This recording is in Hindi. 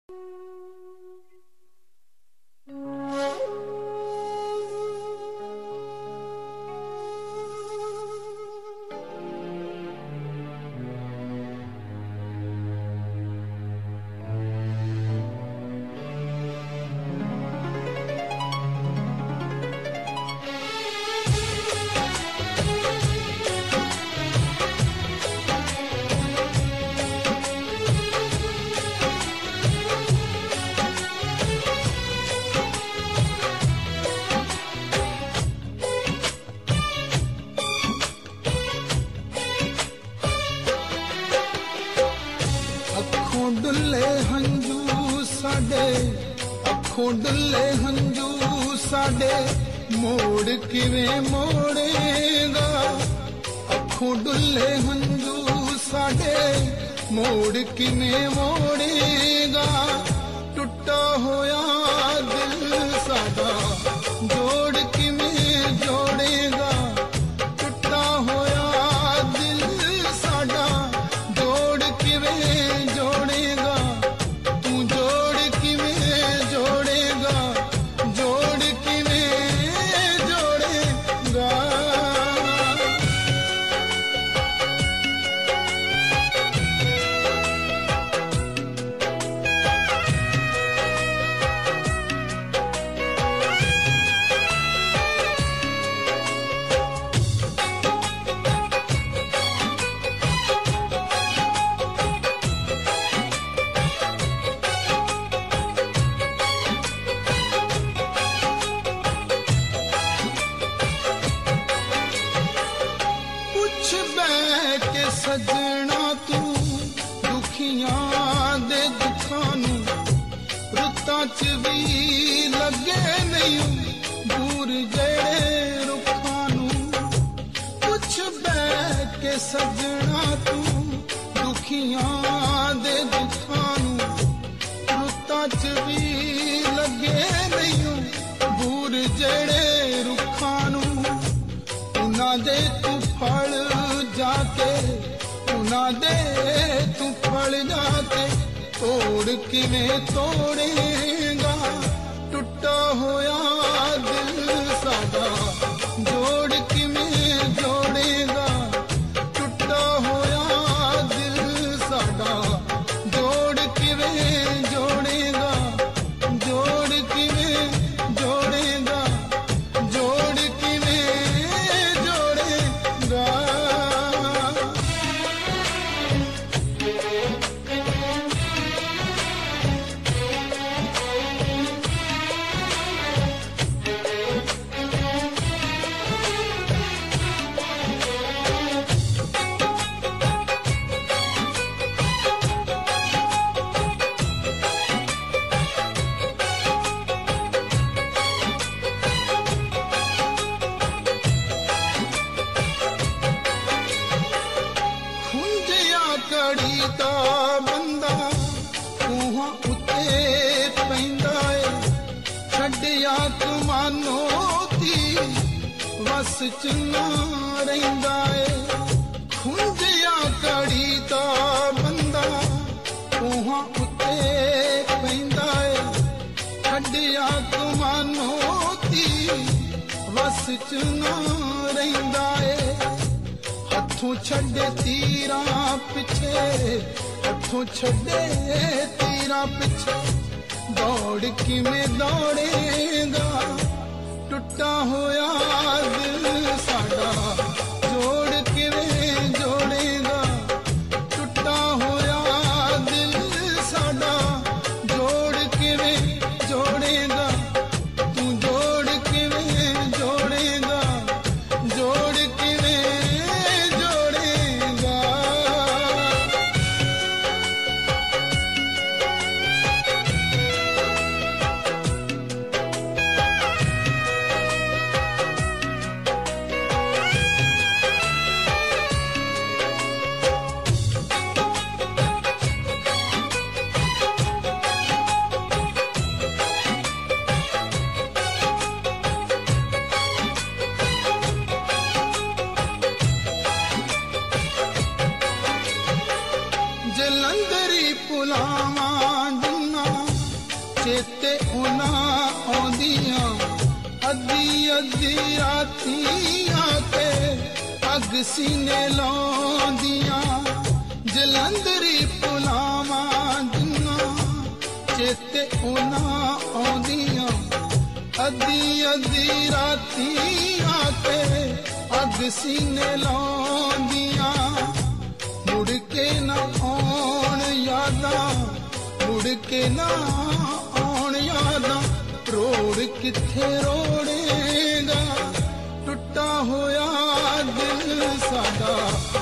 डुल्ले हंजू साडे अखों डुल्ले हंजू साडे मोड़ किवें मोड़ेगा अखों डुल्ले हंजू साडे मोड़ किवें मोड़ेगा टुटा होया दिल साडा जोड़ किवें जोड़ेगा टुटा होया दिल साडा जोड़ किवें जोड़ेगा तू जोड़ किवें जोड़ेगा जोड़ किवें जोड़ेगा सजना तू दुखियां दे दुखां नू रुत्तां च भी लगे नहीं दूर जेड़े रुखां नू कुछ बैठ के सजना तू दुखियां दे दुखां नू रुत्तां च भी लगे नहीं दूर जेड़े रुखां नू उन्हां दे तू फल जाके उना दे तू फल जाके तोड़ किवें तोड़ेगा टुटा होया दिल साडा जोड़ किवें जोड़ेगा टुटा होया दिल साडा जोड़ किवें जोड़ेगा जोड़ किवें जोड़ेगा जोड़ किवें जोड़ेगा कड़ी दा बंदा कूहां उत्ते पैंदा है छड्डिया कमानो दी वस च ना रहिंदा है खुंजिया कड़ी दा बंदा कूहां उत्ते पैंदा है छड्डिया कमानो दी वस च ना रहिंदा है हथों छड़े तीरा पिछे हथों छड़े तीरा पिछे दौड़ किवें दौड़ेगा टुटा होया दिल साडा जोड़ किवें जोड़ेगा टुटा होया दिल साडा जोड़ किवें जोड़ेगा तू जोड़ किवें जोड़ेगा जोड़ किवें ਚੇਤੇ ਉਹਨਾਂ ਆਉਂਦੀਆਂ ਅੱਧੀ ਅੱਧੀ ਰਾਤੀ ਆ ਕੇ ਅੱਗ ਸੀਨੇ ਲਾਉਂਦੀਆਂ ਜਲੰਧਰੀ ਪੁਲਾਵਾਂ ਜਿੰਨਾ ਚੇਤੇ ਉਹਨਾਂ ਆਉਂਦੀਆਂ ਅੱਧੀ ਅੱਧੀ ਰਾਤੀ ਆ ਕੇ ਅੱਗ ਸੀਨੇ ਲਾਉਂਦੀਆਂ ਮੁੜ ਕੇ ਨਾ ਆਉਣ ਯਾਦਾਂ ਮੁੜ ਕੇ ਨਾ ਆਉਣ ਯਾਦਾਂ ਰੋੜ ਕਿੱਥੇ ਰੋੜੇਗਾ ਟੁੱਟਾ ਹੋਇਆ ਦਿਲ ਸਾਡਾ